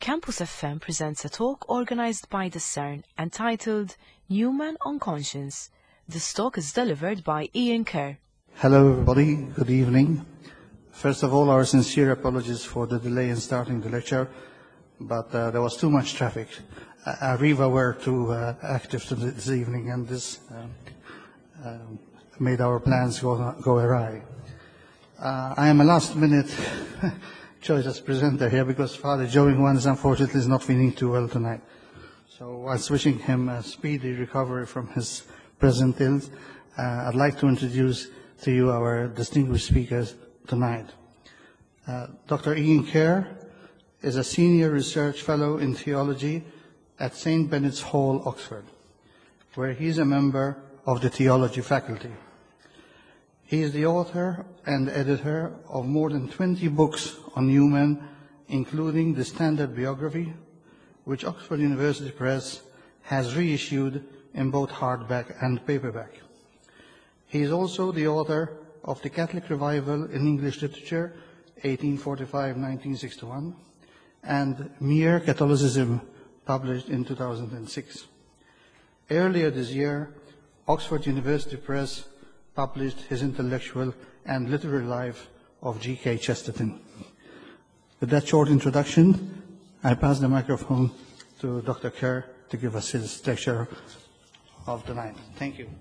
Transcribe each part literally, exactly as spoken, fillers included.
Campus F M presents a talk organized by the CERN entitled Newman on Conscience. This talk is delivered by Ian Kerr. Hello everybody, good evening. First of all, our sincere apologies for the delay in starting the lecture, but uh, there was too much traffic. Uh, Arriva were too uh, active this evening, and this uh, uh, made our plans go, go awry. Uh, I am a last-minute choice as presenter here because Father Joe Ingwan unfortunately is not feeling too well tonight. So whilst wishing him a speedy recovery from his present ills, uh, I'd like to introduce to you our distinguished speakers tonight. Uh, Doctor Ian Kerr is a senior research fellow in theology at Saint Benet's Hall, Oxford, where he is a member of the theology faculty. He is the author and editor of more than twenty books on Newman, including the Standard Biography, which Oxford University Press has reissued in both hardback and paperback. He is also the author of The Catholic Revival in English Literature, eighteen forty-five to nineteen sixty-one, and Mere Catholicism, published in two thousand six. Earlier this year, Oxford University Press published his intellectual and literary life of G K Chesterton. With that short introduction, I pass the microphone to Doctor Kerr to give us his lecture of the night. Thank you.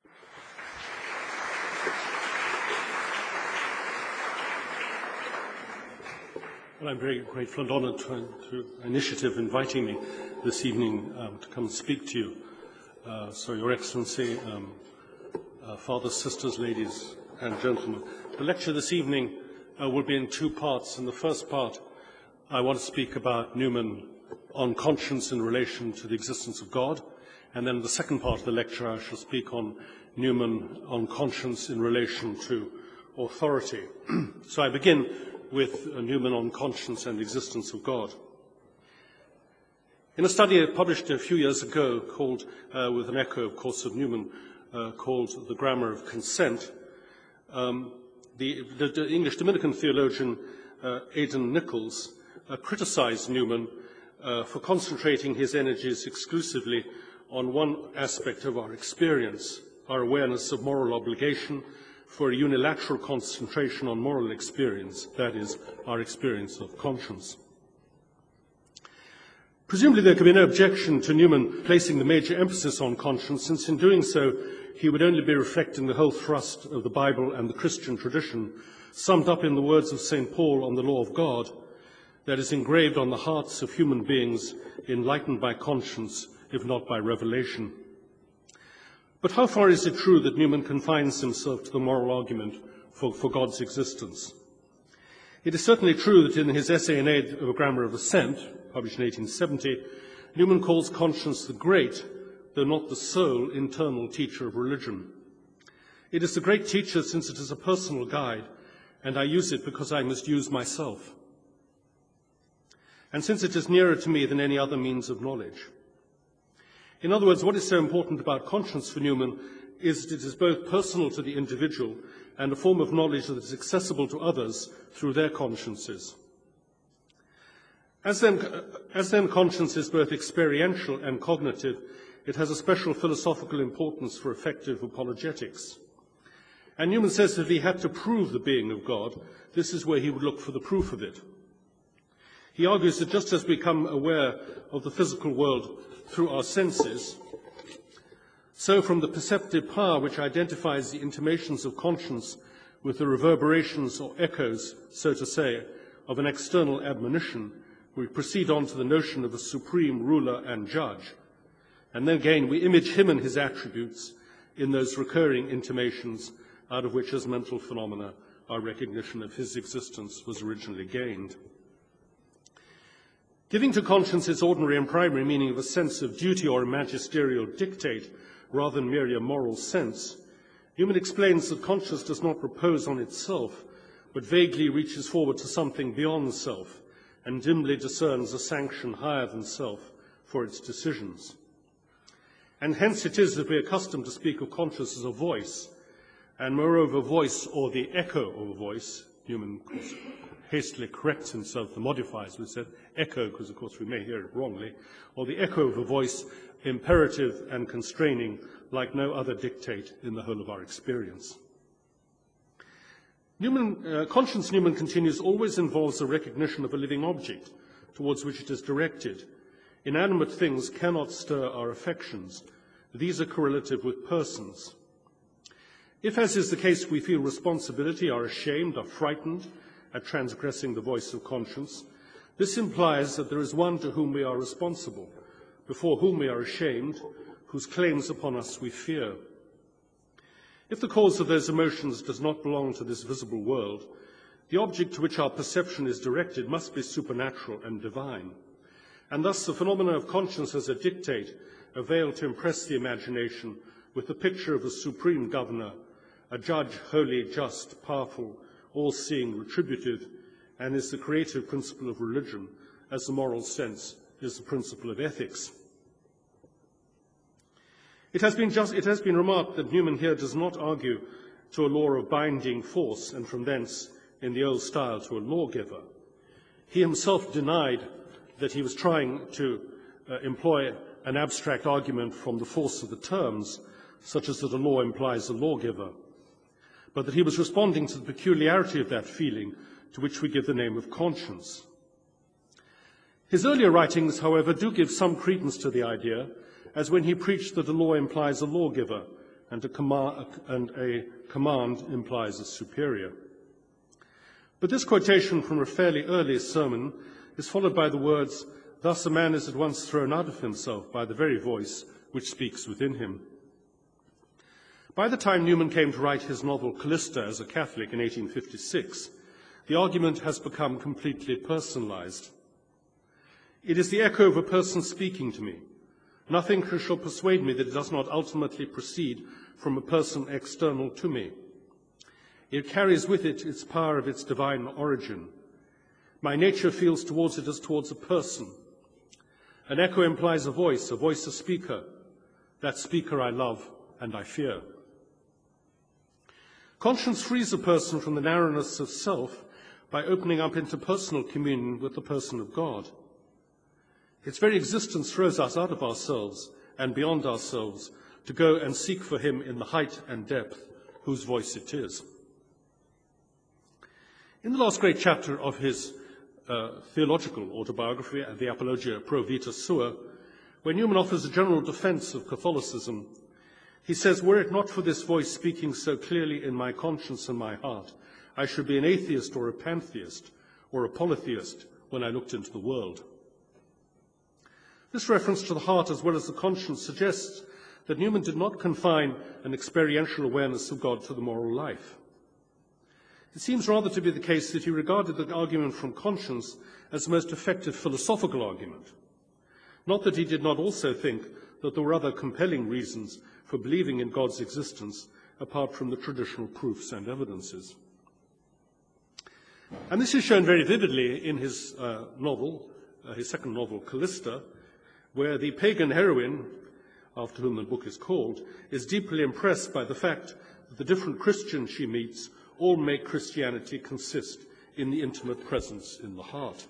Well, I'm very grateful and honored to, to initiative inviting me this evening um, to come and speak to you. Uh, so, Your Excellency, um, uh, fathers, sisters, ladies, and gentlemen, the lecture this evening uh, will be in two parts. In the first part, I want to speak about Newman on conscience in relation to the existence of God, and then in the second part of the lecture, I shall speak on Newman on conscience in relation to authority. So I begin with uh, Newman on conscience and the existence of God. In a study I published a few years ago, called, uh, with an echo, of course, of Newman, uh, called The Grammar of Consent, um, the, the, the English Dominican theologian uh, Aidan Nichols uh, criticized Newman uh, for concentrating his energies exclusively on one aspect of our experience, our awareness of moral obligation, for a unilateral concentration on moral experience, that is, our experience of conscience. Presumably there could be no objection to Newman placing the major emphasis on conscience, since in doing so he would only be reflecting the whole thrust of the Bible and the Christian tradition, summed up in the words of Saint Paul on the law of God, that is engraved on the hearts of human beings, enlightened by conscience, if not by revelation. But how far is it true that Newman confines himself to the moral argument for, for God's existence? It is certainly true that in his essay in aid of a grammar of assent, published in eighteen seventy, Newman calls conscience the great, though not the sole, internal teacher of religion. It is the great teacher since it is a personal guide, and I use it because I must use myself, and since it is nearer to me than any other means of knowledge. In other words, what is so important about conscience for Newman is that it is both personal to the individual and a form of knowledge that is accessible to others through their consciences. As then, as then conscience is both experiential and cognitive, it has a special philosophical importance for effective apologetics. And Newman says that if he had to prove the being of God, this is where he would look for the proof of it. He argues that just as we become aware of the physical world through our senses, so from the perceptive power which identifies the intimations of conscience with the reverberations or echoes, so to say, of an external admonition, we proceed on to the notion of a supreme ruler and judge. And then again, we image him and his attributes in those recurring intimations out of which, as mental phenomena, our recognition of his existence was originally gained. Giving to conscience its ordinary and primary meaning of a sense of duty or a magisterial dictate, rather than merely a moral sense, Newman explains that conscience does not repose on itself, but vaguely reaches forward to something beyond self, and dimly discerns a sanction higher than self for its decisions. And hence it is that we are accustomed to speak of conscience as a voice, and moreover voice, or the echo of a voice, Newman hastily corrects himself, the modifiers, we said echo, because of course we may hear it wrongly, or the echo of a voice, imperative and constraining like no other dictate in the whole of our experience. Newman, uh, conscience, Newman continues, always involves the recognition of a living object towards which it is directed. Inanimate things cannot stir our affections. These are correlative with persons. If, as is the case, we feel responsibility, are ashamed, are frightened at transgressing the voice of conscience, this implies that there is one to whom we are responsible, before whom we are ashamed, whose claims upon us we fear. If the cause of those emotions does not belong to this visible world, the object to which our perception is directed must be supernatural and divine. And thus the phenomena of conscience as a dictate avail to impress the imagination with the picture of a supreme governor, a judge holy, just, powerful, all-seeing, retributive, and is the creative principle of religion, as the moral sense is the principle of ethics. It has been, just, it has been remarked that Newman here does not argue to a law of binding force, and from thence, in the old style, to a lawgiver. He himself denied that he was trying to uh, employ an abstract argument from the force of the terms, such as that a law implies a lawgiver, but that he was responding to the peculiarity of that feeling to which we give the name of conscience. His earlier writings, however, do give some credence to the idea, as when he preached that a law implies a lawgiver and a, command, and a command implies a superior. But this quotation from a fairly early sermon is followed by the words, "Thus a man is at once thrown out of himself by the very voice which speaks within him." By the time Newman came to write his novel Callista as a Catholic in eighteen fifty-six, the argument has become completely personalized. It is the echo of a person speaking to me. Nothing shall persuade me that it does not ultimately proceed from a person external to me. It carries with it its power of its divine origin. My nature feels towards it as towards a person. An echo implies a voice, a voice, a speaker. That speaker I love and I fear. Conscience frees a person from the narrowness of self by opening up into personal communion with the person of God. Its very existence throws us out of ourselves and beyond ourselves to go and seek for him in the height and depth whose voice it is. In the last great chapter of his uh, theological autobiography, the Apologia Pro Vita Sua, where Newman offers a general defense of Catholicism, he says, "Were it not for this voice speaking so clearly in my conscience and my heart, I should be an atheist or a pantheist or a polytheist when I looked into the world." This reference to the heart as well as the conscience suggests that Newman did not confine an experiential awareness of God to the moral life. It seems rather to be the case that he regarded the argument from conscience as the most effective philosophical argument. Not that he did not also think that there were other compelling reasons for believing in God's existence apart from the traditional proofs and evidences. And this is shown very vividly in his uh, novel, uh, his second novel, Callista, where the pagan heroine, after whom the book is called, is deeply impressed by the fact that the different Christians she meets all make Christianity consist in the intimate presence in the heart.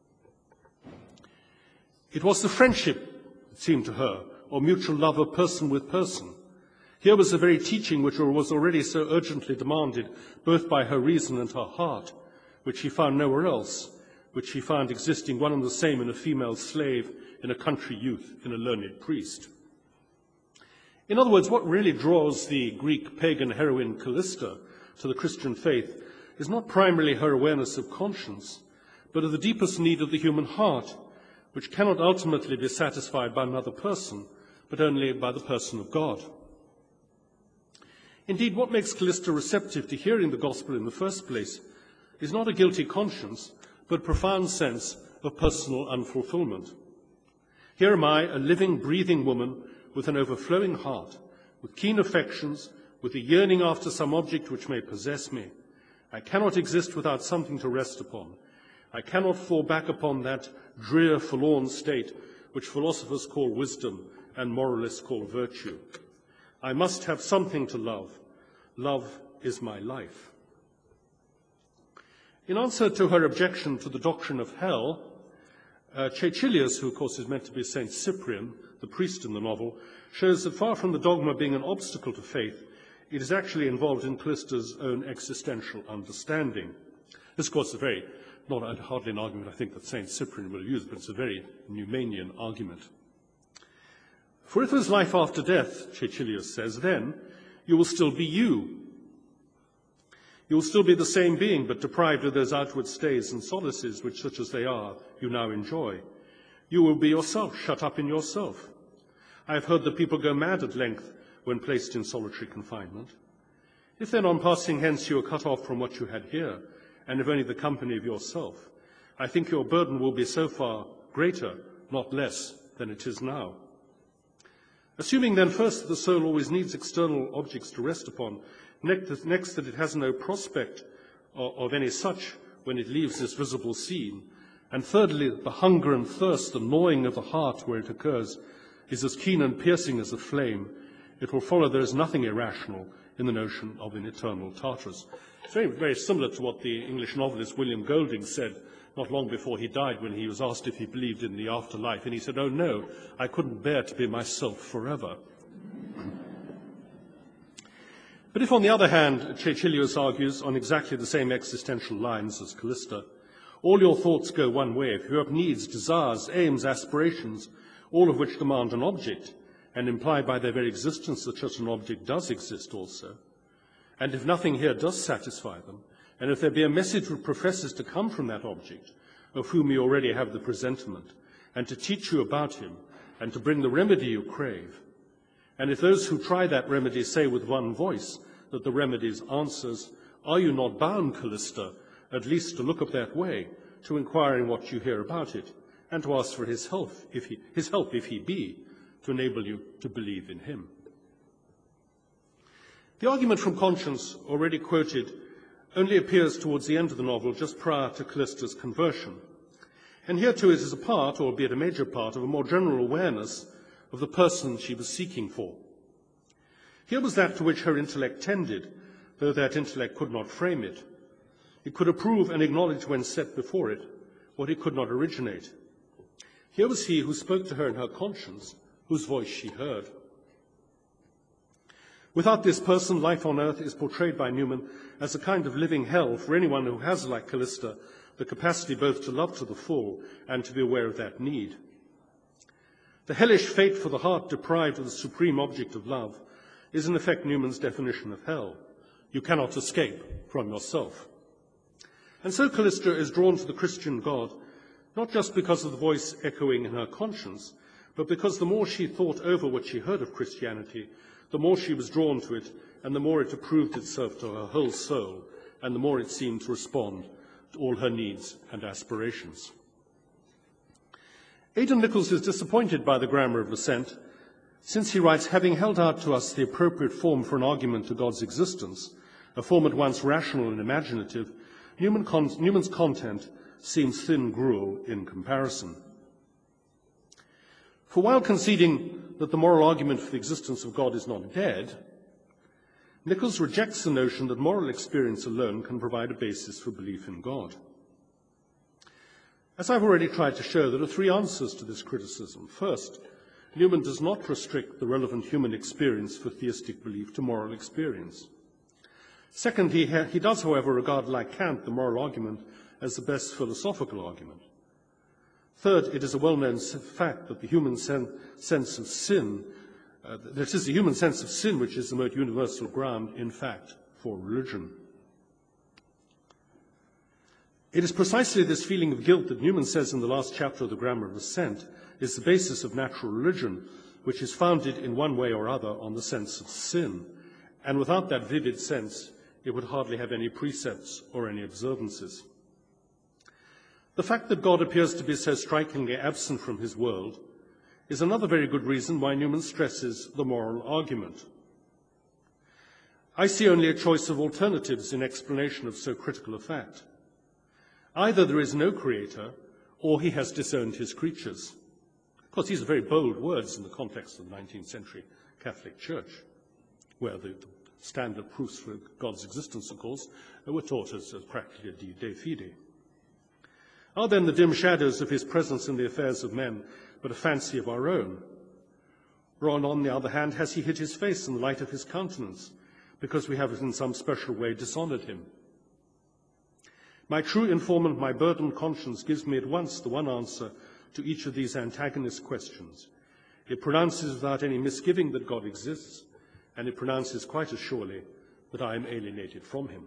It was the friendship, it seemed to her, or mutual love of person with person. Here was the very teaching which was already so urgently demanded both by her reason and her heart, which she found nowhere else, which she found existing one and the same in a female slave, in a country youth, in a learned priest. In other words, what really draws the Greek pagan heroine Callista to the Christian faith is not primarily her awareness of conscience, but of the deepest need of the human heart, which cannot ultimately be satisfied by another person, but only by the person of God. Indeed, what makes Callista receptive to hearing the gospel in the first place is not a guilty conscience, but a profound sense of personal unfulfillment. Here am I, a living, breathing woman with an overflowing heart, with keen affections, with a yearning after some object which may possess me. I cannot exist without something to rest upon. I cannot fall back upon that drear, forlorn state which philosophers call wisdom and moralists call virtue. I must have something to love. Love is my life. In answer to her objection to the doctrine of hell, uh, Caecilius, who of course is meant to be Saint Cyprian, the priest in the novel, shows that far from the dogma being an obstacle to faith, it is actually involved in Callista's own existential understanding. This, of course, is a very, not hardly an argument I think that Saint Cyprian will use, but it's a very Numenian argument. For if there's life after death, Caecilius says, then you will still be you. You will still be the same being, but deprived of those outward stays and solaces which, such as they are, you now enjoy. You will be yourself, shut up in yourself. I have heard that people go mad at length when placed in solitary confinement. If then on passing hence you are cut off from what you had here, and if only the company of yourself, I think your burden will be so far greater, not less, than it is now. Assuming then first that the soul always needs external objects to rest upon, next, next that it has no prospect of, of any such when it leaves this visible scene, and thirdly, the hunger and thirst, the gnawing of the heart where it occurs, is as keen and piercing as a flame, it will follow there is nothing irrational in the notion of an eternal Tartarus. It's very, very similar to what the English novelist William Golding said not long before he died when he was asked if he believed in the afterlife, and he said, "Oh no, I couldn't bear to be myself forever." But if, on the other hand, Caecilius argues on exactly the same existential lines as Callista, all your thoughts go one way, if you have needs, desires, aims, aspirations, all of which demand an object, and imply by their very existence that such an object does exist also, and if nothing here does satisfy them, and if there be a message which professes to come from that object, of whom you already have the presentiment, and to teach you about him, and to bring the remedy you crave, and if those who try that remedy say with one voice that the remedy's answers, are you not bound, Callista, at least to look up that way, to inquiring what you hear about it, and to ask for his help, if he, his help if he be, to enable you to believe in him. The argument from conscience, already quoted, only appears towards the end of the novel, just prior to Callista's conversion. And here too it is a part, albeit a major part, of a more general awareness of the person she was seeking for. Here was that to which her intellect tended, though that intellect could not frame it. It could approve and acknowledge when set before it what it could not originate. Here was he who spoke to her in her conscience, whose voice she heard. Without this person, life on earth is portrayed by Newman as a kind of living hell for anyone who has, like Callista, the capacity both to love to the full and to be aware of that need. The hellish fate for the heart deprived of the supreme object of love is in effect Newman's definition of hell. You cannot escape from yourself. And so Callista is drawn to the Christian God, not just because of the voice echoing in her conscience, but because the more she thought over what she heard of Christianity, the more she was drawn to it, and the more it approved itself to her whole soul, and the more it seemed to respond to all her needs and aspirations. Aidan Nichols is disappointed by the grammar of assent, since he writes, having held out to us the appropriate form for an argument to God's existence, a form at once rational and imaginative, Newman con Newman's content seems thin gruel in comparison. For while conceding that the moral argument for the existence of God is not dead, Nichols rejects the notion that moral experience alone can provide a basis for belief in God. As I've already tried to show, there are three answers to this criticism. First, Newman does not restrict the relevant human experience for theistic belief to moral experience. Second, he, he does, however, regard, like Kant, the moral argument as the best philosophical argument. Third, it is a well-known fact that the human sen sense of sin, uh, that it is the human sense of sin which is the most universal ground, in fact, for religion. It is precisely this feeling of guilt that Newman says in the last chapter of the Grammar of Assent is the basis of natural religion, which is founded in one way or other on the sense of sin. And without that vivid sense, it would hardly have any precepts or any observances. The fact that God appears to be so strikingly absent from his world is another very good reason why Newman stresses the moral argument. I see only a choice of alternatives in explanation of so critical a fact. Either there is no creator, or he has disowned his creatures. Of course, these are very bold words in the context of the nineteenth century Catholic Church, where the standard proofs for God's existence, of course, were taught as, as practically a de fide. Are then the dim shadows of his presence in the affairs of men but a fancy of our own? Or on the other hand, has he hid his face in the light of his countenance, because we have in some special way dishonored him? My true informant, my burdened conscience, gives me at once the one answer to each of these antagonist questions. It pronounces without any misgiving that God exists, and it pronounces quite as surely that I am alienated from him.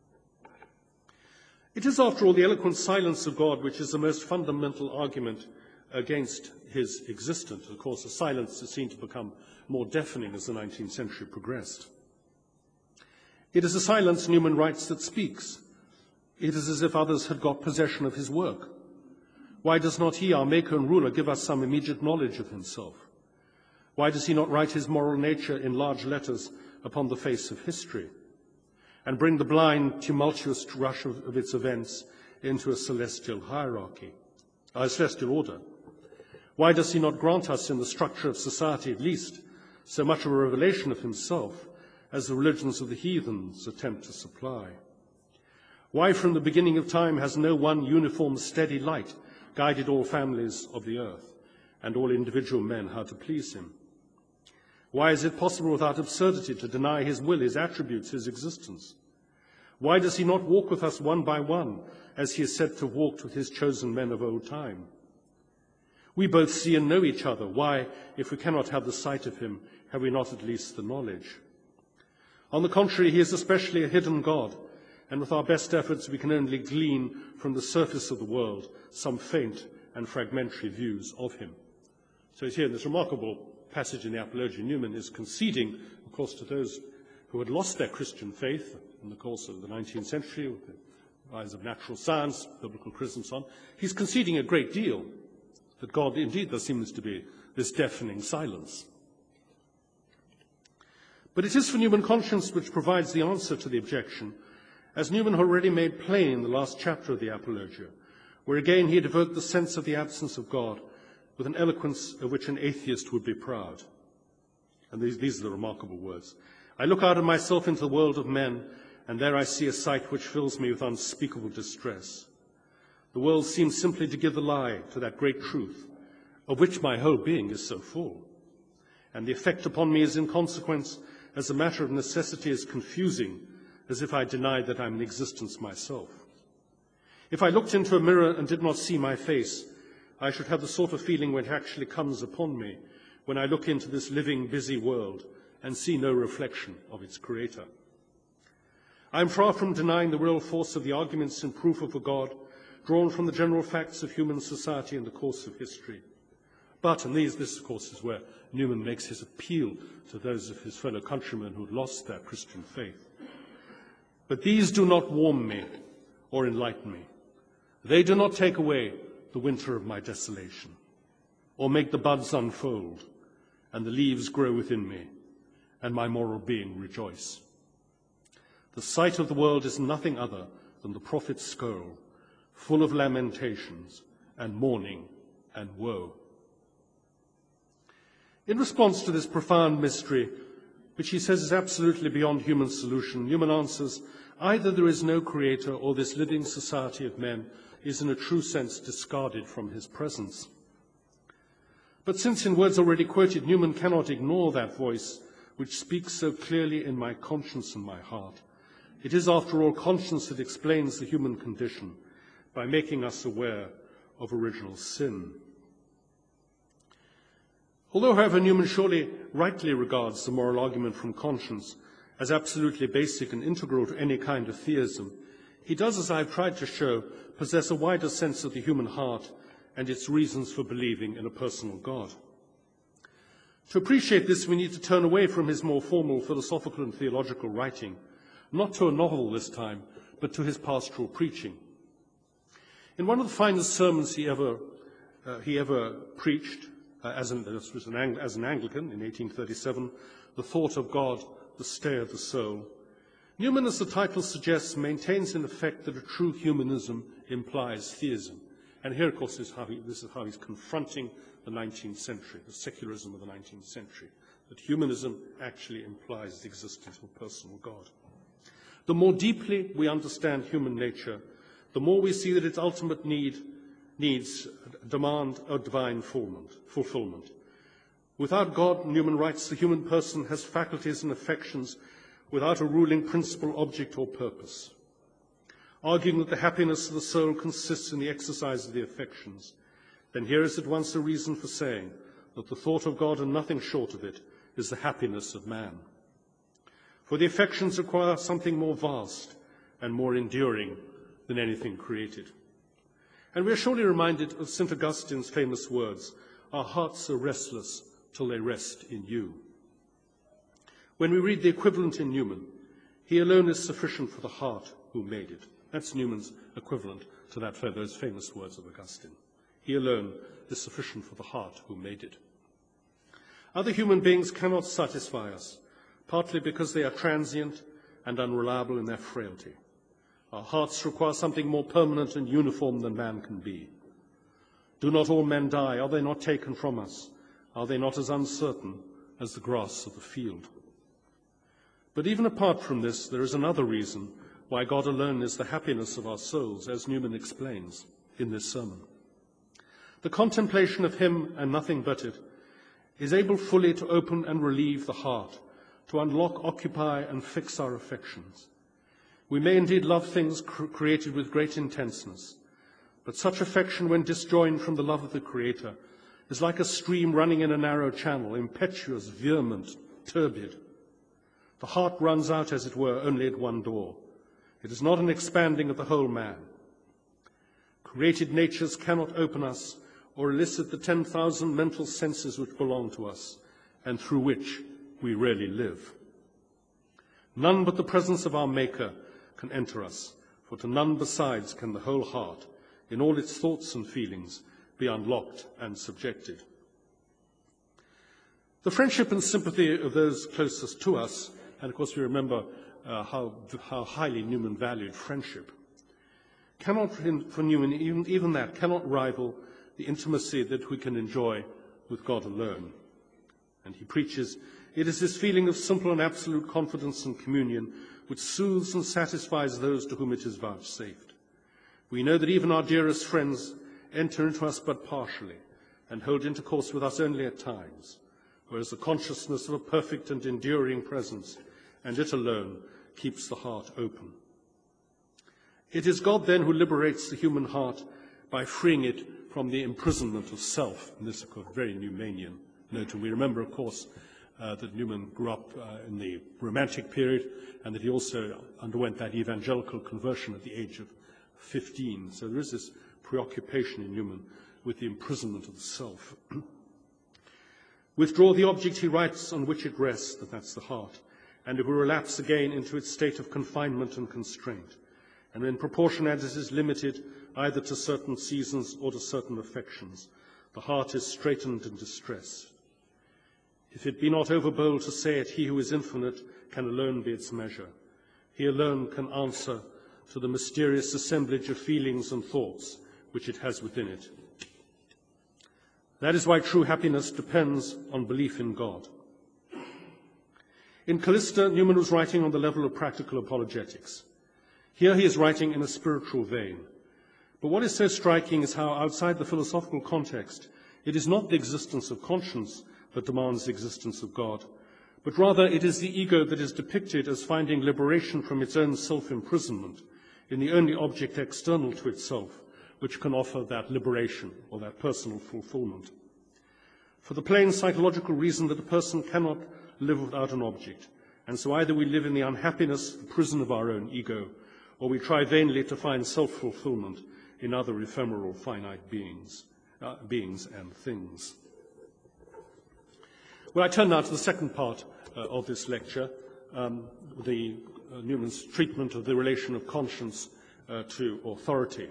It is, after all, the eloquent silence of God which is the most fundamental argument against his existence. Of course, the silence has seemed to become more deafening as the nineteenth century progressed. It is a silence, Newman writes, that speaks. It is as if others had got possession of his work. Why does not he, our maker and ruler, give us some immediate knowledge of himself? Why does he not write his moral nature in large letters upon the face of history, and bring the blind, tumultuous rush of, of its events into a celestial hierarchy, a celestial order? Why does he not grant us in the structure of society, at least, so much of a revelation of himself as the religions of the heathens attempt to supply? Why, from the beginning of time, has no one uniform steady light guided all families of the earth and all individual men how to please him? Why is it possible without absurdity to deny his will, his attributes, his existence? Why does he not walk with us one by one, as he is said to have walked with his chosen men of old time? We both see and know each other. Why, if we cannot have the sight of him, have we not at least the knowledge? On the contrary, he is especially a hidden God, and with our best efforts we can only glean from the surface of the world some faint and fragmentary views of him. So here in this remarkable passage in the Apologia, Newman is conceding, of course, to those who had lost their Christian faith in the course of the nineteenth century, with the rise of natural science, biblical criticism, and so on. He's conceding a great deal, that God, indeed, there seems to be this deafening silence. But it is for Newman conscience which provides the answer to the objection, as Newman had already made plain in the last chapter of the Apologia, where again he had evoked the sense of the absence of God with an eloquence of which an atheist would be proud. And these, these are the remarkable words. I look out of myself into the world of men, and there I see a sight which fills me with unspeakable distress. The world seems simply to give the lie to that great truth, of which my whole being is so full. And the effect upon me is, in consequence, as a matter of necessity, as confusing as if I denied that I'm in existence myself. If I looked into a mirror and did not see my face, I should have the sort of feeling which actually comes upon me when I look into this living, busy world and see no reflection of its creator. I am far from denying the real force of the arguments in proof of a God drawn from the general facts of human society in the course of history. But, and these, this of course is where Newman makes his appeal to those of his fellow countrymen who had lost their Christian faith. But these do not warm me or enlighten me. They do not take away the winter of my desolation, or make the buds unfold and the leaves grow within me, and my moral being rejoice. The sight of the world is nothing other than the prophet's scroll, full of lamentations and mourning and woe. In response to this profound mystery, which he says is absolutely beyond human solution, Newman answers, either there is no creator, or this living society of men is in a true sense discarded from his presence. But since in words already quoted, Newman cannot ignore that voice which speaks so clearly in my conscience and my heart, it is after all conscience that explains the human condition by making us aware of original sin. Although, however, Newman surely rightly regards the moral argument from conscience as absolutely basic and integral to any kind of theism, he does, as I've tried to show, possess a wider sense of the human heart and its reasons for believing in a personal God. To appreciate this, we need to turn away from his more formal philosophical and theological writing, not to a novel this time, but to his pastoral preaching. In one of the finest sermons he ever, uh, he ever preached, uh, as, an, as, an Ang- as an Anglican in eighteen thirty-seven, The Thought of God, the Stay of the Soul, Newman, as the title suggests, maintains in effect that a true humanism implies theism. And here, of course, is how he, this is how he's confronting the nineteenth century, the secularism of the nineteenth century, that humanism actually implies the existence of a personal God. The more deeply we understand human nature, the more we see that its ultimate need needs demand a divine fulfillment. Without God, Newman writes, the human person has faculties and affections without a ruling principle, object, or purpose. Arguing that the happiness of the soul consists in the exercise of the affections, then here is at once a reason for saying that the thought of God and nothing short of it is the happiness of man. For the affections require something more vast and more enduring than anything created. And we are surely reminded of Saint Augustine's famous words, "Our hearts are restless till they rest in you." When we read the equivalent in Newman, he alone is sufficient for the heart who made it. That's Newman's equivalent to that, those famous words of Augustine. He alone is sufficient for the heart who made it. Other human beings cannot satisfy us, partly because they are transient and unreliable in their frailty. Our hearts require something more permanent and uniform than man can be. Do not all men die? Are they not taken from us? Are they not as uncertain as the grass of the field? But even apart from this, there is another reason why God alone is the happiness of our souls, as Newman explains in this sermon. The contemplation of him and nothing but it is able fully to open and relieve the heart, to unlock, occupy, and fix our affections. We may indeed love things cr- created with great intenseness, but such affection, when disjoined from the love of the Creator, is like a stream running in a narrow channel, impetuous, vehement, turbid. The heart runs out, as it were, only at one door. It is not an expanding of the whole man. Created natures cannot open us or elicit the ten thousand mental senses which belong to us and through which we really live. None but the presence of our Maker can enter us, for to none besides can the whole heart, in all its thoughts and feelings, be unlocked and subjected. The friendship and sympathy of those closest to us, and of course we remember uh, how, how highly Newman valued friendship, cannot, for Newman, even, even that cannot rival the intimacy that we can enjoy with God alone. And he preaches, it is this feeling of simple and absolute confidence and communion which soothes and satisfies those to whom it is vouchsafed. We know that even our dearest friends enter into us but partially and hold intercourse with us only at times, whereas the consciousness of a perfect and enduring presence, and it alone, keeps the heart open. It is God then who liberates the human heart by freeing it from the imprisonment of self. And this is a very Newmanian note. And we remember, of course, uh, that Newman grew up uh, in the Romantic period, and that he also underwent that evangelical conversion at the age of fifteen. So there is this preoccupation in Newman with the imprisonment of the self. Withdraw the object, he writes, on which it rests, that that's the heart, and it will relapse again into its state of confinement and constraint, and in proportion as it is limited either to certain seasons or to certain affections, the heart is straitened and distressed. If it be not overbold to say it, he who is infinite can alone be its measure. He alone can answer to the mysterious assemblage of feelings and thoughts which it has within it. That is why true happiness depends on belief in God. In Callista, Newman was writing on the level of practical apologetics. Here he is writing in a spiritual vein. But what is so striking is how, outside the philosophical context, it is not the existence of conscience that demands the existence of God, but rather it is the ego that is depicted as finding liberation from its own self-imprisonment in the only object external to itself which can offer that liberation or that personal fulfillment. For the plain psychological reason that a person cannot live without an object, and so either we live in the unhappiness, the prison of our own ego, or we try vainly to find self-fulfillment in other ephemeral, finite beings, uh, beings and things. Well, I turn now to the second part uh, of this lecture, um, the uh, Newman's treatment of the relation of conscience uh, to authority.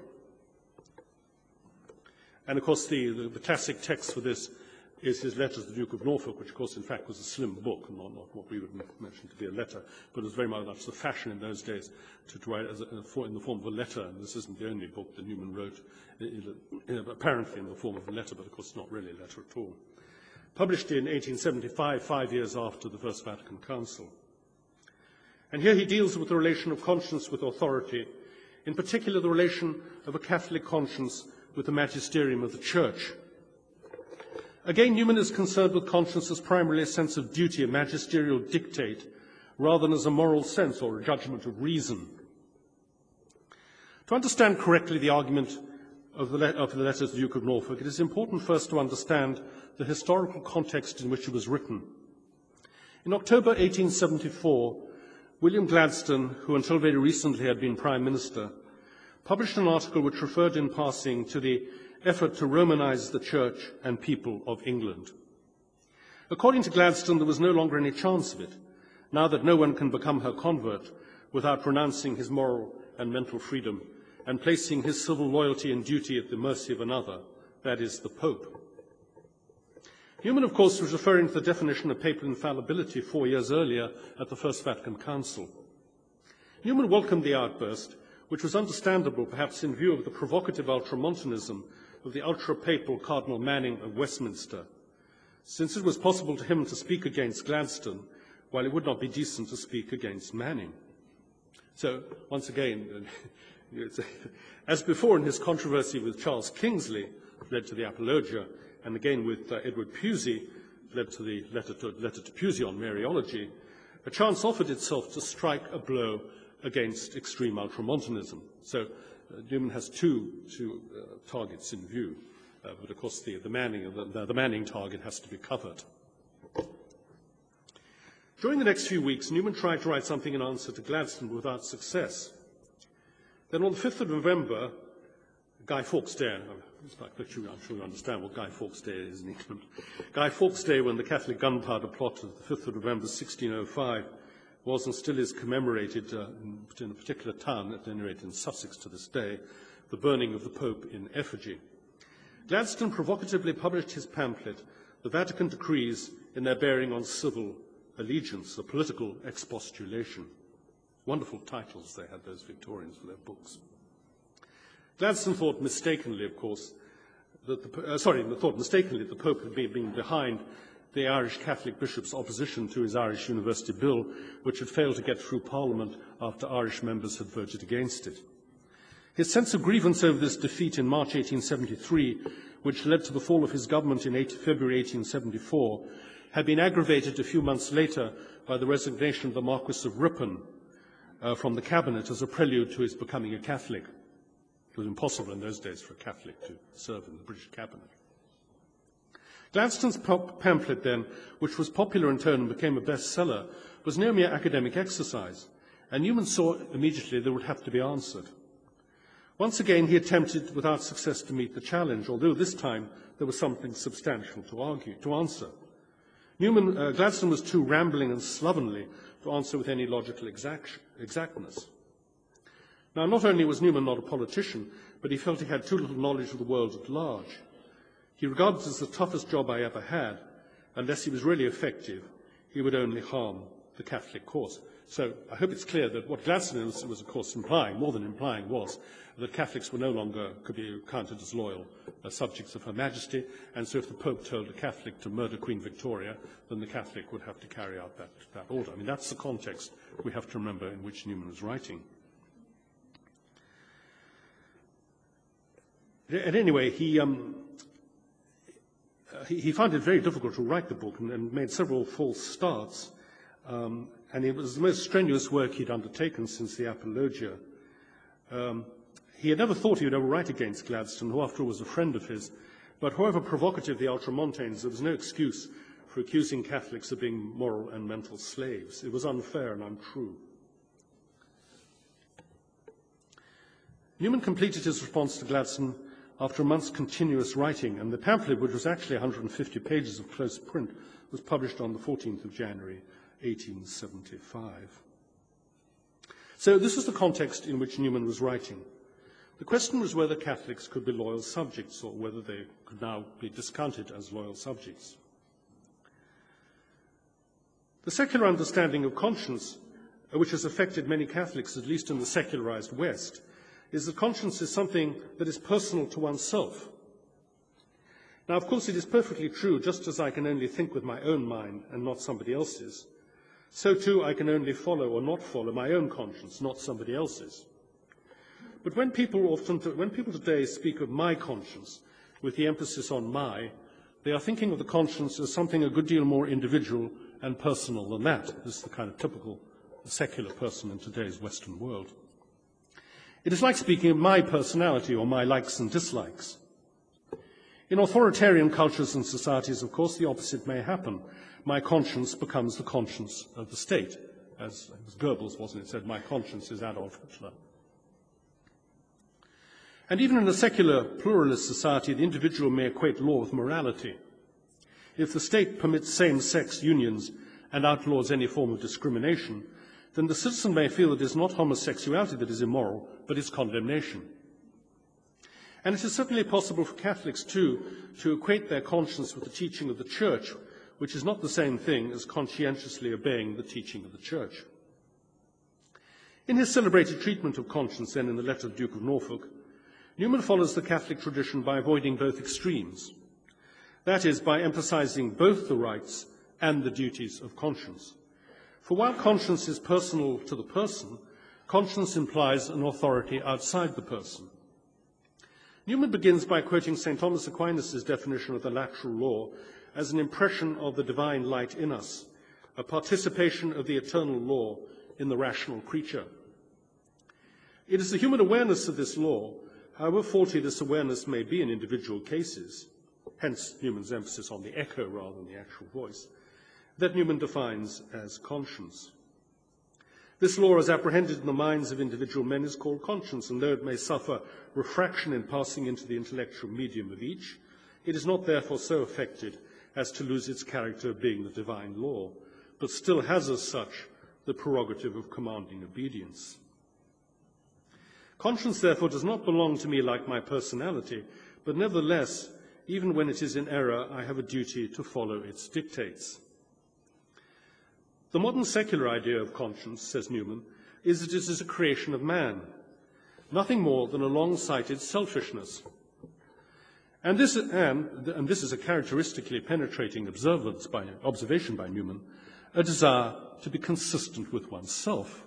And of course, the, the, the classic text for this is his letter to the Duke of Norfolk, which of course in fact was a slim book, and not, not what we would mention to be a letter, but it was very much the fashion in those days to, to write as a, in the form of a letter, and this isn't the only book that Newman wrote, in, in, apparently in the form of a letter, but of course not really a letter at all. published in eighteen seventy-five, five years after the First Vatican Council. And here he deals with the relation of conscience with authority, in particular the relation of a Catholic conscience with the magisterium of the Church. Again, Newman is concerned with conscience as primarily a sense of duty, a magisterial dictate, rather than as a moral sense or a judgment of reason. To understand correctly the argument of the, le- of the letter to the Duke of Norfolk, it is important first to understand the historical context in which it was written. In October eighteen seventy-four, William Gladstone, who until very recently had been Prime Minister, published an article which referred in passing to the effort to Romanize the Church and people of England. According to Gladstone, there was no longer any chance of it, now that no one can become her convert without renouncing his moral and mental freedom and placing his civil loyalty and duty at the mercy of another, that is, the Pope. Newman, of course, was referring to the definition of papal infallibility four years earlier at the First Vatican Council. Newman welcomed the outburst, which was understandable perhaps in view of the provocative ultramontanism of the ultra-papal Cardinal Manning of Westminster, since it was possible to him to speak against Gladstone, while it would not be decent to speak against Manning. So, once again, as before in his controversy with Charles Kingsley, led to the Apologia, and again with uh, Edward Pusey, led to the letter to, letter to Pusey on Mariology, a chance offered itself to strike a blow against extreme ultramontanism. So uh, Newman has two, two uh, targets in view, uh, but of course the, the, Manning, the, the Manning target has to be covered. During the next few weeks, Newman tried to write something in answer to Gladstone without success. Then on the fifth of November, Guy Fawkes Day, I'm sure you understand what Guy Fawkes Day is in England. Guy Fawkes Day, when the Catholic gunpowder plot of the fifth of November sixteen oh five was and still is commemorated uh, in, in a particular town, at any rate in Sussex to this day, the burning of the Pope in effigy. Gladstone provocatively published his pamphlet, The Vatican Decrees in Their Bearing on Civil Allegiance, a Political Expostulation. Wonderful titles they had, those Victorians, for their books. Gladstone thought mistakenly, of course, that the, uh, sorry, thought mistakenly that the Pope had been, been behind the Irish Catholic bishops' opposition to his Irish University Bill, which had failed to get through Parliament after Irish members had voted against it. His sense of grievance over this defeat in March eighteen seventy-three, which led to the fall of his government in February eighteen seventy-four, had been aggravated a few months later by the resignation of the Marquis of Ripon uh, from the cabinet as a prelude to his becoming a Catholic. It was impossible in those days for a Catholic to serve in the British cabinet. Gladstone's pamphlet, then, which was popular in turn and became a bestseller, was no mere academic exercise, and Newman saw immediately that it would have to be answered. Once again, he attempted without success to meet the challenge, although this time there was something substantial to argue, to answer. Newman, uh, Gladstone was too rambling and slovenly to answer with any logical exact, exactness. Now, not only was Newman not a politician, but he felt he had too little knowledge of the world at large. He regarded it as the toughest job I ever had. Unless he was really effective, he would only harm the Catholic cause. So I hope it's clear that what Gladstone was, was of course, implying, more than implying, was that Catholics were no longer, could be counted as loyal uh, subjects of Her Majesty, and so if the Pope told a Catholic to murder Queen Victoria, then the Catholic would have to carry out that, that order. I mean, that's the context we have to remember in which Newman was writing. And anyway, he, um, he, he found it very difficult to write the book and, and made several false starts. Um, and it was the most strenuous work he'd undertaken since the Apologia. Um, he had never thought he would ever write against Gladstone, who after all was a friend of his. But however provocative the Ultramontanes, there was no excuse for accusing Catholics of being moral and mental slaves. It was unfair and untrue. Newman completed his response to Gladstone after a month's continuous writing, and the pamphlet, which was actually one hundred fifty pages of close print, was published on the fourteenth of January, eighteen seventy-five. So this was the context in which Newman was writing. The question was whether Catholics could be loyal subjects, or whether they could now be discounted as loyal subjects. The secular understanding of conscience, which has affected many Catholics, at least in the secularized West, is that conscience is something that is personal to oneself. Now, of course, it is perfectly true, just as I can only think with my own mind and not somebody else's, so too I can only follow or not follow my own conscience, not somebody else's. But when people often, when people today speak of my conscience, with the emphasis on my, they are thinking of the conscience as something a good deal more individual and personal than that. This is the kind of typical secular person in today's Western world. It is like speaking of my personality or my likes and dislikes. In authoritarian cultures and societies, of course, the opposite may happen. My conscience becomes the conscience of the state, as, as Goebbels, wasn't it, said, my conscience is Adolf Hitler. And even in a secular pluralist society, the individual may equate law with morality. If the state permits same-sex unions and outlaws any form of discrimination, then the citizen may feel that it is not homosexuality that is immoral, but its condemnation. And it is certainly possible for Catholics, too, to equate their conscience with the teaching of the Church, which is not the same thing as conscientiously obeying the teaching of the Church. In his celebrated treatment of conscience, then, in the letter of the Duke of Norfolk, Newman follows the Catholic tradition by avoiding both extremes. That is, by emphasizing both the rights and the duties of conscience. For while conscience is personal to the person, conscience implies an authority outside the person. Newman begins by quoting Saint Thomas Aquinas' definition of the lateral law as an impression of the divine light in us, a participation of the eternal law in the rational creature. It is the human awareness of this law, however faulty this awareness may be in individual cases, hence Newman's emphasis on the echo rather than the actual voice, that Newman defines as conscience. This law, as apprehended in the minds of individual men, is called conscience, and though it may suffer refraction in passing into the intellectual medium of each, it is not therefore so affected as to lose its character of being the divine law, but still has as such the prerogative of commanding obedience. Conscience, therefore, does not belong to me like my personality, but nevertheless, even when it is in error, I have a duty to follow its dictates. The modern secular idea of conscience, says Newman, is that it is a creation of man, nothing more than a long-sighted selfishness. And this, and, and this is a characteristically penetrating observance by, observation by Newman, a desire to be consistent with oneself.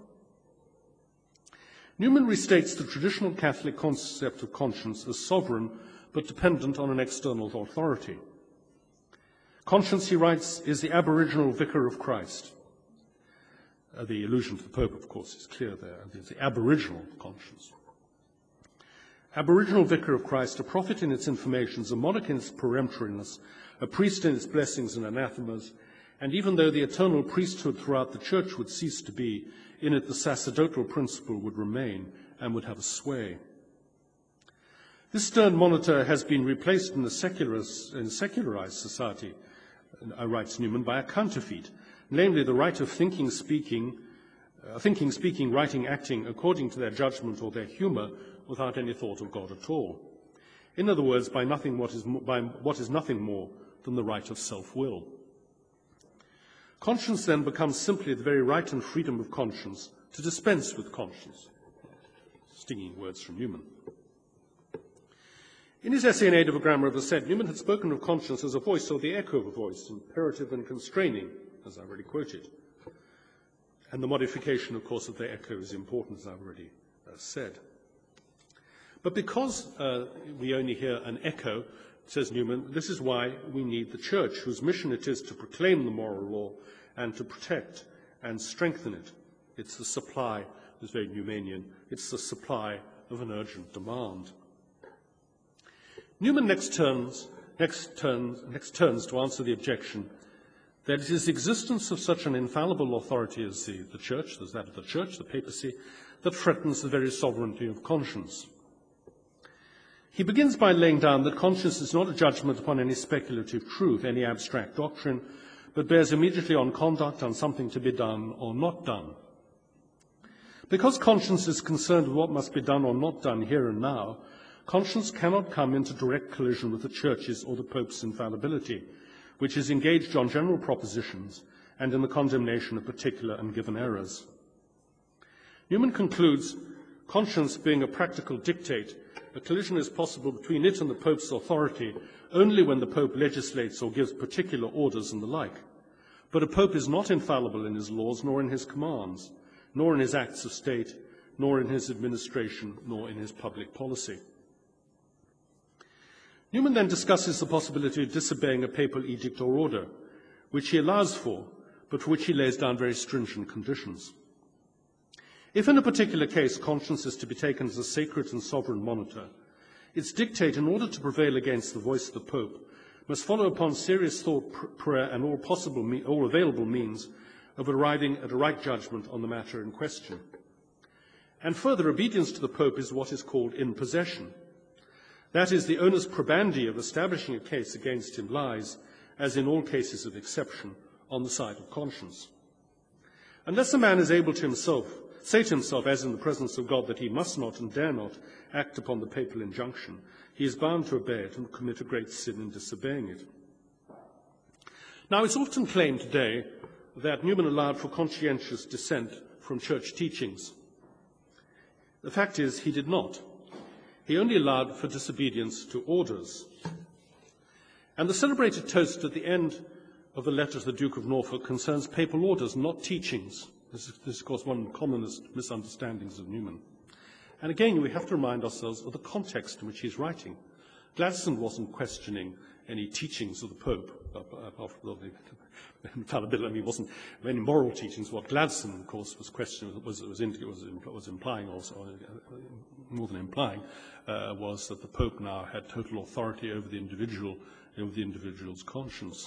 Newman restates the traditional Catholic concept of conscience as sovereign but dependent on an external authority. Conscience, he writes, is the aboriginal vicar of Christ. Uh, the allusion to the Pope, of course, is clear there. It's the aboriginal conscience. Aboriginal vicar of Christ, a prophet in its informations, a monarch in its peremptoriness, a priest in its blessings and anathemas, and even though the eternal priesthood throughout the Church would cease to be, in it the sacerdotal principle would remain and would have a sway. This stern monitor has been replaced in the secularist, in secularized society, uh, writes Newman, by a counterfeit, namely the right of thinking, speaking, uh, thinking, speaking, writing, acting according to their judgment or their humor without any thought of God at all. In other words, by, nothing what, is, by what is nothing more than the right of self-will. Conscience then becomes simply the very right and freedom of conscience to dispense with conscience. Stinging words from Newman. In his essay in aid of a grammar of assent, Newman had spoken of conscience as a voice or the echo of a voice, imperative and constraining, as I've already quoted. And the modification, of course, of the echo is important, as I've already uh, said. But because uh, we only hear an echo, says Newman, this is why we need the Church, whose mission it is to proclaim the moral law and to protect and strengthen it. It's the supply, it's very Newmanian, it's the supply of an urgent demand. Newman next turns, next, turns, next turns to answer the objection that it is the existence of such an infallible authority as the, the Church, as that of the Church, the papacy, that threatens the very sovereignty of conscience. He begins by laying down that conscience is not a judgment upon any speculative truth, any abstract doctrine, but bears immediately on conduct, on something to be done or not done. Because conscience is concerned with what must be done or not done here and now, conscience cannot come into direct collision with the Church's or the Pope's infallibility, which is engaged on general propositions and in the condemnation of particular and given errors. Newman concludes, conscience being a practical dictate a collision is possible between it and the Pope's authority only when the Pope legislates or gives particular orders and the like. But a Pope is not infallible in his laws, nor in his commands, nor in his acts of state, nor in his administration, nor in his public policy. Newman then discusses the possibility of disobeying a papal edict or order, which he allows for, but for which he lays down very stringent conditions. If in a particular case conscience is to be taken as a sacred and sovereign monitor, its dictate, in order to prevail against the voice of the Pope, must follow upon serious thought, pr prayer, and all possible, me all available means of arriving at a right judgment on the matter in question. And further, obedience to the Pope is what is called in possession. That is, the onus probandi of establishing a case against him lies, as in all cases of exception, on the side of conscience. Unless a man is able to himself say to himself, as in the presence of God, that he must not and dare not act upon the papal injunction, he is bound to obey it and commit a great sin in disobeying it. Now, it's often claimed today that Newman allowed for conscientious dissent from church teachings. The fact is, he did not. He only allowed for disobedience to orders. And the celebrated toast at the end of the letter to the Duke of Norfolk concerns papal orders, not teachings. This is, this is, of course, one of the commonest misunderstandings of Newman. And again, we have to remind ourselves of the context in which he's writing. Gladstone wasn't questioning any teachings of the Pope, apart from the infallibility. I mean, it wasn't any moral teachings. What Gladstone, of course, was questioning, was, was, was, was implying also, more than implying, uh, was that the Pope now had total authority over the individual, over the individual's conscience.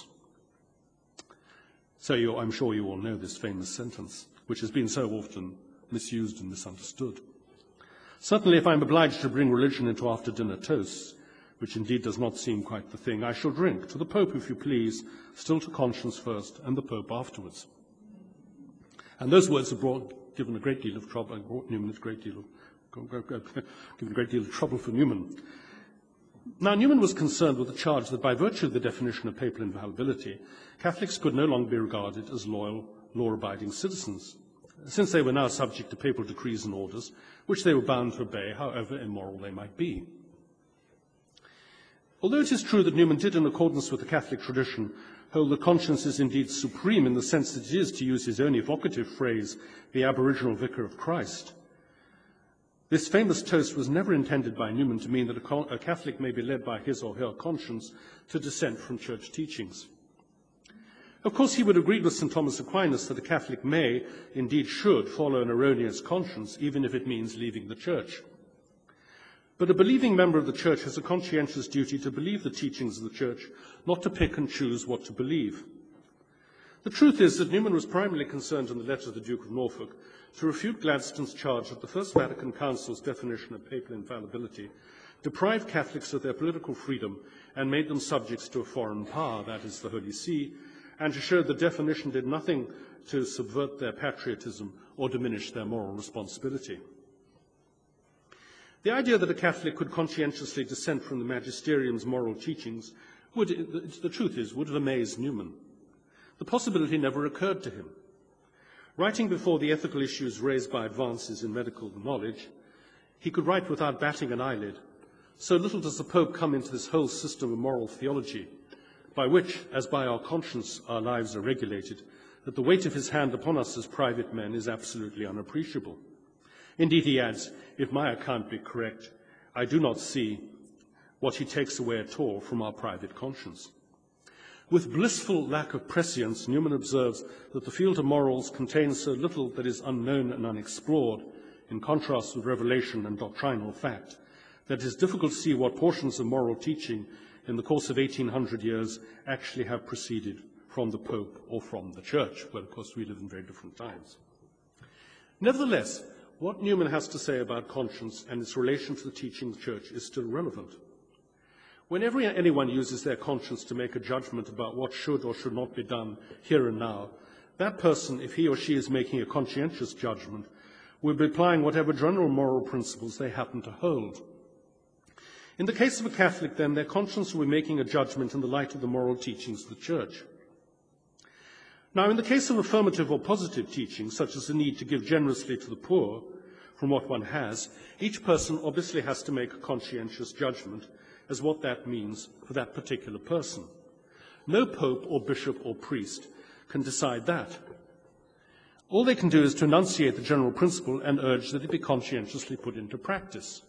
So you, I'm sure you all know this famous sentence, which has been so often misused and misunderstood. Certainly, if I'm obliged to bring religion into after-dinner toasts, which indeed does not seem quite the thing, I shall drink to the Pope, if you please, still to conscience first, and the Pope afterwards. And those words have brought, given a great deal of trouble, and brought Newman a great deal of, given a great deal of trouble for Newman. Now, Newman was concerned with the charge that by virtue of the definition of papal infallibility, Catholics could no longer be regarded as loyal, law-abiding citizens, since they were now subject to papal decrees and orders, which they were bound to obey, however immoral they might be. Although it is true that Newman did, in accordance with the Catholic tradition, hold that conscience is indeed supreme in the sense that it is, to use his own evocative phrase, the aboriginal vicar of Christ, this famous toast was never intended by Newman to mean that a Catholic may be led by his or her conscience to dissent from church teachings. Of course, he would agree with Saint Thomas Aquinas that a Catholic may, indeed should, follow an erroneous conscience, even if it means leaving the church. But a believing member of the church has a conscientious duty to believe the teachings of the church, not to pick and choose what to believe. The truth is that Newman was primarily concerned in the letter to the Duke of Norfolk to refute Gladstone's charge that the First Vatican Council's definition of papal infallibility deprived Catholics of their political freedom and made them subjects to a foreign power, that is, the Holy See, and to show the definition did nothing to subvert their patriotism or diminish their moral responsibility. The idea that a Catholic could conscientiously dissent from the magisterium's moral teachings would, the truth is, would have amazed Newman. The possibility never occurred to him. Writing before the ethical issues raised by advances in medical knowledge, he could write without batting an eyelid. So little does the Pope come into this whole system of moral theology, by which, as by our conscience, our lives are regulated, that the weight of his hand upon us as private men is absolutely unappreciable. Indeed, he adds, if my account be correct, I do not see what he takes away at all from our private conscience. With blissful lack of prescience, Newman observes that the field of morals contains so little that is unknown and unexplored, in contrast with revelation and doctrinal fact, that it is difficult to see what portions of moral teaching in the course of eighteen hundred years actually have proceeded from the Pope or from the Church, where, of course, we live in very different times. Nevertheless, what Newman has to say about conscience and its relation to the teaching of the Church is still relevant. Whenever anyone uses their conscience to make a judgment about what should or should not be done here and now, that person, if he or she is making a conscientious judgment, will be applying whatever general moral principles they happen to hold. In the case of a Catholic, then, their conscience will be making a judgment in the light of the moral teachings of the Church. Now, in the case of affirmative or positive teaching, such as the need to give generously to the poor, from what one has, each person obviously has to make a conscientious judgment as what that means for that particular person. No pope or bishop or priest can decide that. All they can do is to enunciate the general principle and urge that it be conscientiously put into practice.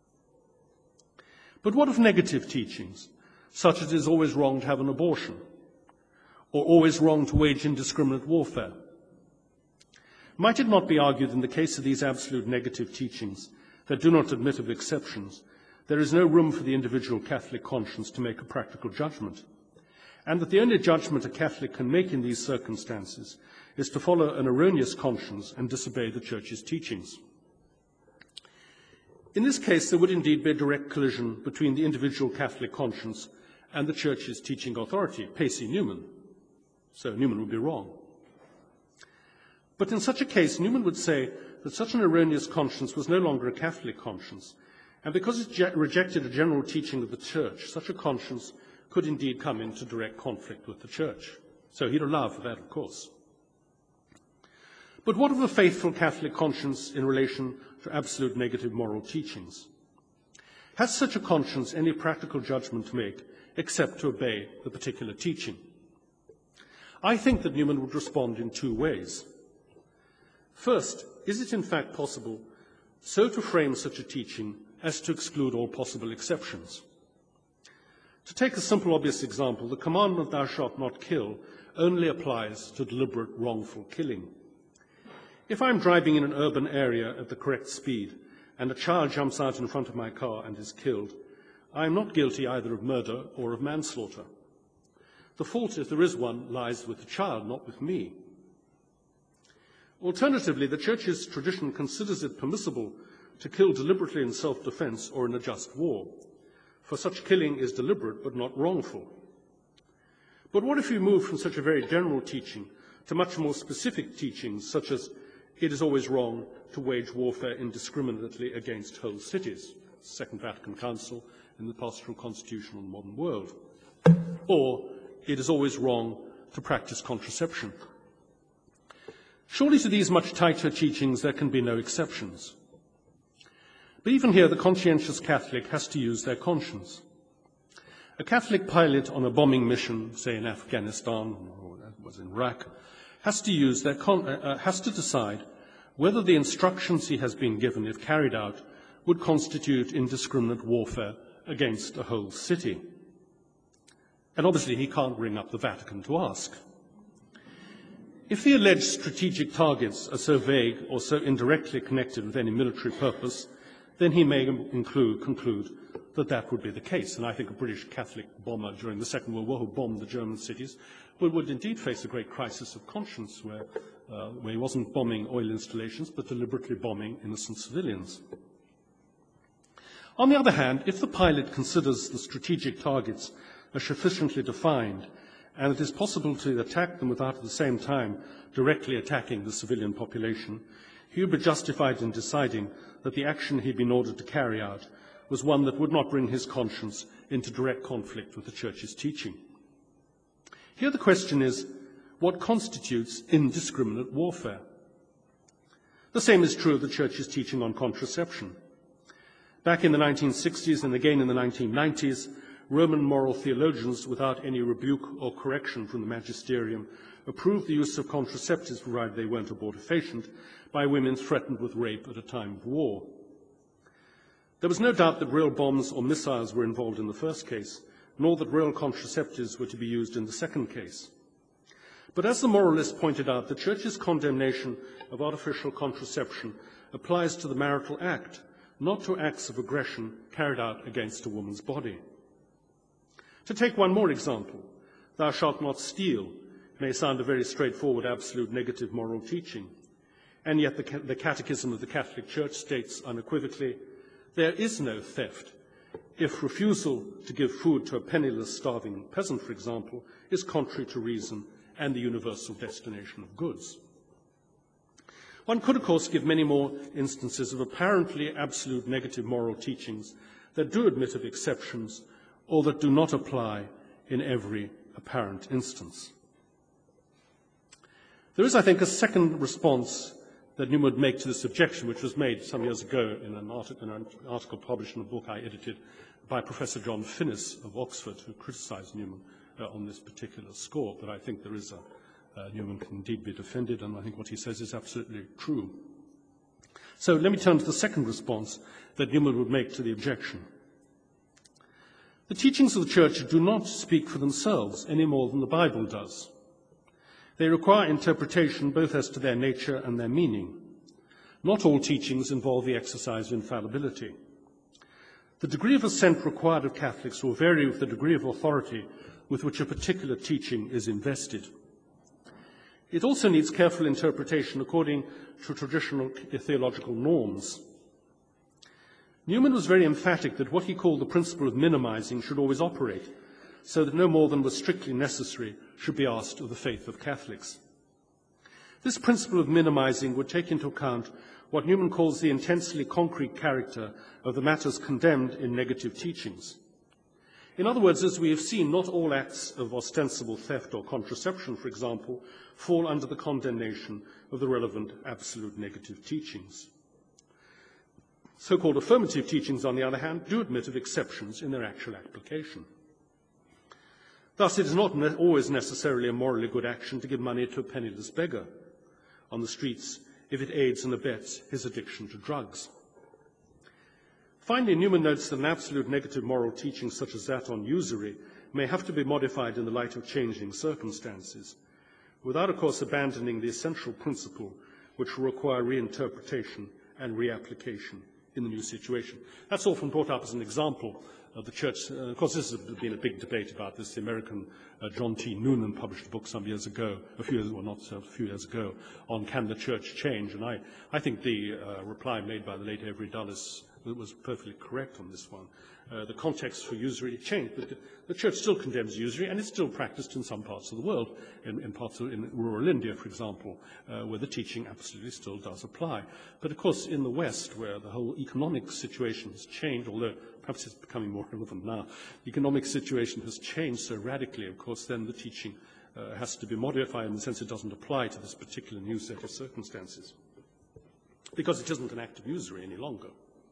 But what of negative teachings, such as it is always wrong to have an abortion, or always wrong to wage indiscriminate warfare? Might it not be argued in the case of these absolute negative teachings that do not admit of exceptions, there is no room for the individual Catholic conscience to make a practical judgment, and that the only judgment a Catholic can make in these circumstances is to follow an erroneous conscience and disobey the Church's teachings? In this case, there would indeed be a direct collision between the individual Catholic conscience and the Church's teaching authority, Pace Newman. So Newman would be wrong. But in such a case, Newman would say that such an erroneous conscience was no longer a Catholic conscience, and because it rejected a general teaching of the Church, such a conscience could indeed come into direct conflict with the Church. So he'd allow for that, of course. But what of a faithful Catholic conscience in relation to absolute negative moral teachings? Has such a conscience any practical judgment to make except to obey the particular teaching? I think that Newman would respond in two ways. First, is it in fact possible so to frame such a teaching as to exclude all possible exceptions? To take a simple, obvious example, the commandment, "Thou shalt not kill," only applies to deliberate wrongful killing. If I'm driving in an urban area at the correct speed and a child jumps out in front of my car and is killed, I am not guilty either of murder or of manslaughter. The fault, if there is one, lies with the child, not with me. Alternatively, the Church's tradition considers it permissible to kill deliberately in self-defense or in a just war, for such killing is deliberate but not wrongful. But what if we move from such a very general teaching to much more specific teachings, such as it is always wrong to wage warfare indiscriminately against whole cities, Second Vatican Council in the Pastoral Constitution on the Modern World, or it is always wrong to practice contraception? Surely to these much tighter teachings there can be no exceptions. But even here, the conscientious Catholic has to use their conscience. A Catholic pilot on a bombing mission, say in Afghanistan or that was in Iraq, has to use their con- uh, has to decide whether the instructions he has been given, if carried out, would constitute indiscriminate warfare against a whole city. And obviously he can't ring up the Vatican to ask. If the alleged strategic targets are so vague or so indirectly connected with any military purpose, then he may include, conclude that that would be the case. And I think a British Catholic bomber during the Second World War who bombed the German cities would, would indeed face a great crisis of conscience where, uh, where he wasn't bombing oil installations but deliberately bombing innocent civilians. On the other hand, if the pilot considers the strategic targets are sufficiently defined and it is possible to attack them without at the same time directly attacking the civilian population, he would be justified in deciding that the action he had been ordered to carry out was one that would not bring his conscience into direct conflict with the Church's teaching. Here the question is, what constitutes indiscriminate warfare? The same is true of the Church's teaching on contraception. Back in the nineteen sixties and again in the nineteen nineties, Roman moral theologians, without any rebuke or correction from the magisterium, approved the use of contraceptives provided they weren't abortifacient by women threatened with rape at a time of war. There was no doubt that real bombs or missiles were involved in the first case, nor that real contraceptives were to be used in the second case. But as the moralist pointed out, the Church's condemnation of artificial contraception applies to the marital act, not to acts of aggression carried out against a woman's body. To take one more example, "Thou shalt not steal" may sound a very straightforward, absolute negative moral teaching, and yet the, the Catechism of the Catholic Church states unequivocally, there is no theft if refusal to give food to a penniless, starving peasant, for example, is contrary to reason and the universal destination of goods. One could, of course, give many more instances of apparently absolute negative moral teachings that do admit of exceptions or that do not apply in every apparent instance. There is, I think, a second response that Newman would make to this objection, which was made some years ago in an article, in an article published in a book I edited by Professor John Finnis of Oxford, who criticised Newman uh, on this particular score. But I think there is a, uh, Newman can indeed be defended, and I think what he says is absolutely true. So let me turn to the second response that Newman would make to the objection. The teachings of the Church do not speak for themselves any more than the Bible does. They require interpretation both as to their nature and their meaning. Not all teachings involve the exercise of infallibility. The degree of assent required of Catholics will vary with the degree of authority with which a particular teaching is invested. It also needs careful interpretation according to traditional theological norms. Newman was very emphatic that what he called the principle of minimizing should always operate, so that no more than was strictly necessary should be asked of the faith of Catholics. This principle of minimizing would take into account what Newman calls the intensely concrete character of the matters condemned in negative teachings. In other words, as we have seen, not all acts of ostensible theft or contraception, for example, fall under the condemnation of the relevant absolute negative teachings. So-called affirmative teachings, on the other hand, do admit of exceptions in their actual application. Thus, it is not ne- always necessarily a morally good action to give money to a penniless beggar on the streets if it aids and abets his addiction to drugs. Finally, Newman notes that an absolute negative moral teaching such as that on usury may have to be modified in the light of changing circumstances, without, of course, abandoning the essential principle which will require reinterpretation and reapplication in the new situation. That's often brought up as an example of the Church. Uh, of course, this has been a big debate about this. The American uh, John T. Noonan published a book some years ago, a few years, well, not uh, a few years ago, on Can the Church Change? And I, I think the uh, reply made by the late Avery Dulles was perfectly correct on this one. Uh, the context for usury changed, but the, the Church still condemns usury, and it's still practiced in some parts of the world, in, in parts of in rural India, for example, uh, where the teaching absolutely still does apply. But of course, in the West, where the whole economic situation has changed, although perhaps it's becoming more relevant now, the economic situation has changed so radically, of course, then the teaching uh, has to be modified in the sense it doesn't apply to this particular new set of circumstances, because it isn't an act of usury any longer.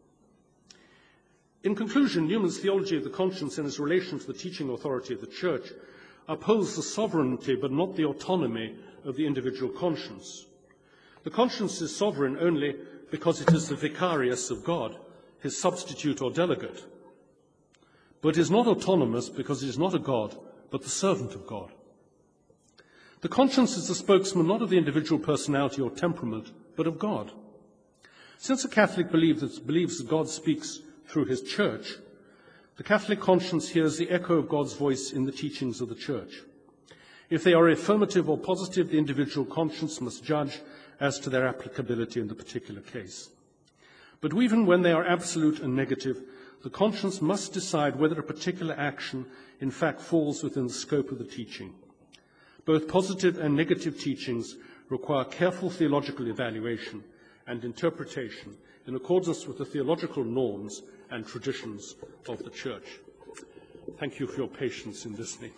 In conclusion, Newman's theology of the conscience and his relation to the teaching authority of the Church oppose the sovereignty but not the autonomy of the individual conscience. The conscience is sovereign only because it is the vicarius of God, his substitute or delegate, but is not autonomous because it is not a God, but the servant of God. The conscience is the spokesman not of the individual personality or temperament, but of God. Since a Catholic believes that, believes that God speaks through his Church, the Catholic conscience hears the echo of God's voice in the teachings of the Church. If they are affirmative or positive, the individual conscience must judge as to their applicability in the particular case. But even when they are absolute and negative, the conscience must decide whether a particular action in fact falls within the scope of the teaching. Both positive and negative teachings require careful theological evaluation and interpretation in accordance with the theological norms and traditions of the Church. Thank you for your patience in listening.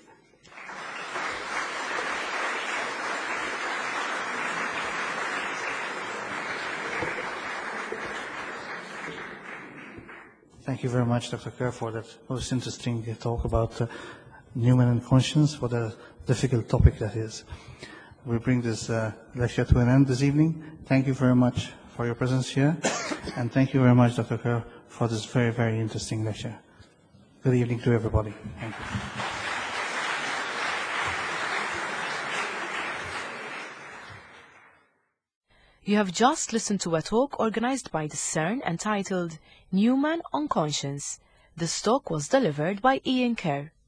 Thank you very much, Doctor Kerr, for that most interesting talk about uh, Newman and conscience, what a difficult topic that is. We bring this uh, lecture to an end this evening. Thank you very much for your presence here, and thank you very much, Doctor Kerr, for this very, very interesting lecture. Good evening to everybody. Thank you. You have just listened to a talk organized by the CERN entitled Newman on Conscience. This talk was delivered by Ian Kerr.